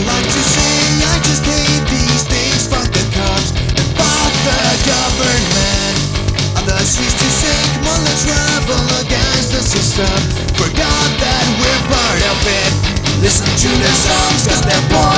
like to sing, I just hate these days. Fuck the cops and fuck the government. Others used to say, come on, let's rebel against the system. Forgot that we're part of it. Listen to the songs, got their point.